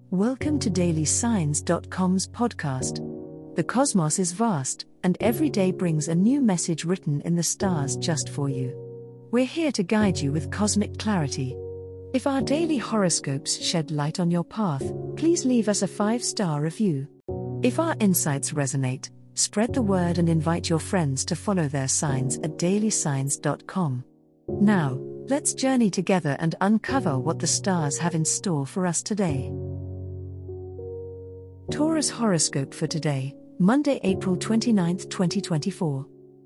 Welcome to DailySigns.com's podcast. The cosmos is vast, and every day brings a new message written in the stars just for you. We're here to guide you with cosmic clarity. If our daily horoscopes shed light on your path, please leave us a 5-star review. If our insights resonate, spread the word and invite your friends to follow their signs at DailySigns.com. Now, let's journey together and uncover what the stars have in store for us today. Taurus horoscope for today, Monday, April 29, 2024.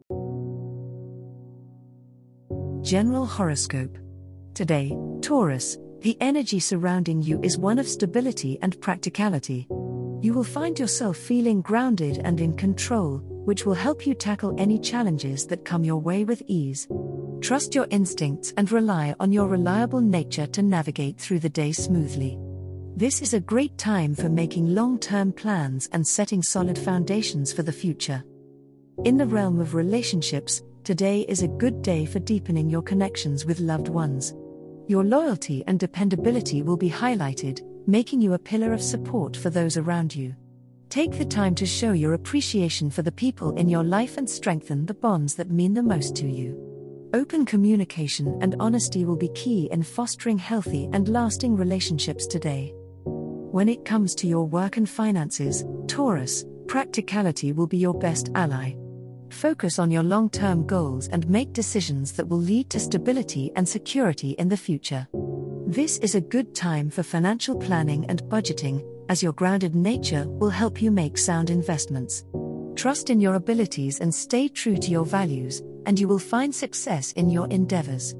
General horoscope. Today, Taurus, the energy surrounding you is one of stability and practicality. You will find yourself feeling grounded and in control, which will help you tackle any challenges that come your way with ease. Trust your instincts and rely on your reliable nature to navigate through the day smoothly. This is a great time for making long-term plans and setting solid foundations for the future. In the realm of relationships, today is a good day for deepening your connections with loved ones. Your loyalty and dependability will be highlighted, making you a pillar of support for those around you. Take the time to show your appreciation for the people in your life and strengthen the bonds that mean the most to you. Open communication and honesty will be key in fostering healthy and lasting relationships today. When it comes to your work and finances, Taurus, practicality will be your best ally. Focus on your long-term goals and make decisions that will lead to stability and security in the future. This is a good time for financial planning and budgeting, as your grounded nature will help you make sound investments. Trust in your abilities and stay true to your values, and you will find success in your endeavors.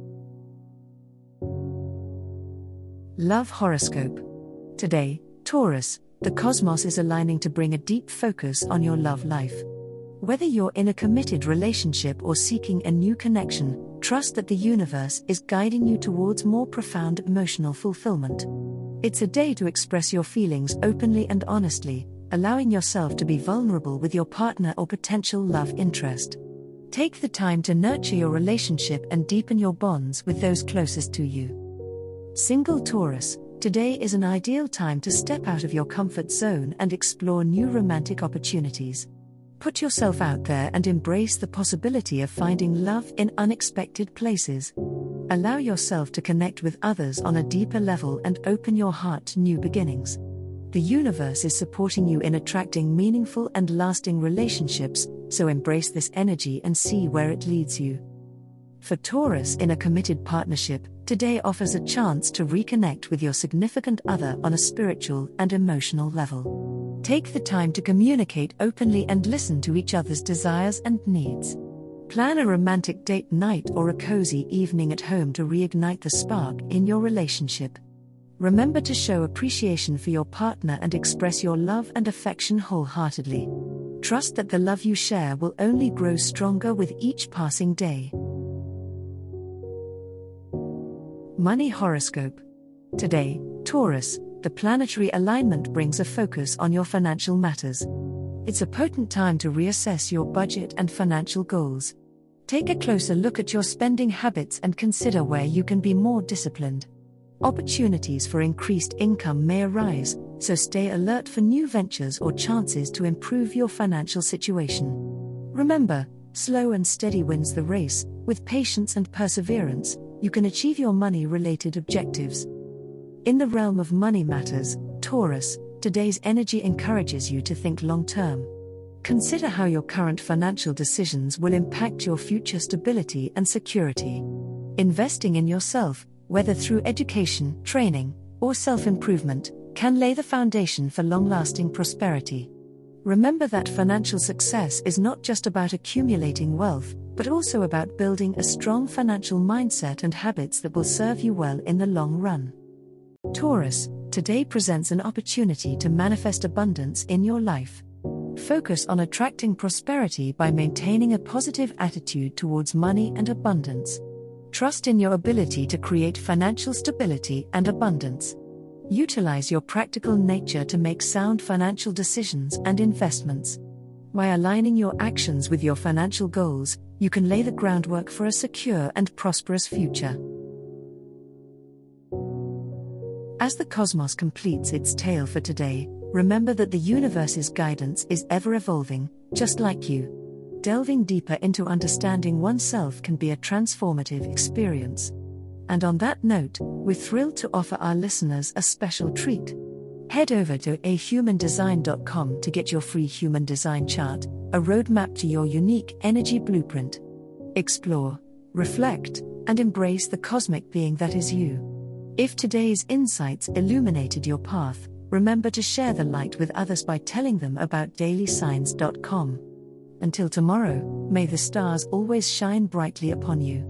Love horoscope. Today, Taurus, the cosmos is aligning to bring a deep focus on your love life. Whether you're in a committed relationship or seeking a new connection, trust that the universe is guiding you towards more profound emotional fulfillment. It's a day to express your feelings openly and honestly, allowing yourself to be vulnerable with your partner or potential love interest. Take the time to nurture your relationship and deepen your bonds with those closest to you. Single Taurus, today is an ideal time to step out of your comfort zone and explore new romantic opportunities. Put yourself out there and embrace the possibility of finding love in unexpected places. Allow yourself to connect with others on a deeper level and open your heart to new beginnings. The universe is supporting you in attracting meaningful and lasting relationships, so embrace this energy and see where it leads you. For Taurus in a committed partnership, today offers a chance to reconnect with your significant other on a spiritual and emotional level. Take the time to communicate openly and listen to each other's desires and needs. Plan a romantic date night or a cozy evening at home to reignite the spark in your relationship. Remember to show appreciation for your partner and express your love and affection wholeheartedly. Trust that the love you share will only grow stronger with each passing day. Money horoscope. Today, Taurus, the planetary alignment brings a focus on your financial matters. It's a potent time to reassess your budget and financial goals. Take a closer look at your spending habits and consider where you can be more disciplined. Opportunities for increased income may arise, so stay alert for new ventures or chances to improve your financial situation. Remember, slow and steady wins the race. With patience and perseverance, you can achieve your money-related objectives. In the realm of money matters, Taurus, today's energy encourages you to think long-term. Consider how your current financial decisions will impact your future stability and security. Investing in yourself, whether through education, training, or self-improvement, can lay the foundation for long-lasting prosperity. Remember that financial success is not just about accumulating wealth, but also about building a strong financial mindset and habits that will serve you well in the long run. Taurus, today presents an opportunity to manifest abundance in your life. Focus on attracting prosperity by maintaining a positive attitude towards money and abundance. Trust in your ability to create financial stability and abundance. Utilize your practical nature to make sound financial decisions and investments. By aligning your actions with your financial goals, you can lay the groundwork for a secure and prosperous future. As the cosmos completes its tale for today, remember that the universe's guidance is ever evolving, just like you. Delving deeper into understanding oneself can be a transformative experience. And on that note, we're thrilled to offer our listeners a special treat. Head over to ahumandesign.com to get your free human design chart, a roadmap to your unique energy blueprint. Explore, reflect, and embrace the cosmic being that is you. If today's insights illuminated your path, remember to share the light with others by telling them about dailysigns.com. Until tomorrow, may the stars always shine brightly upon you.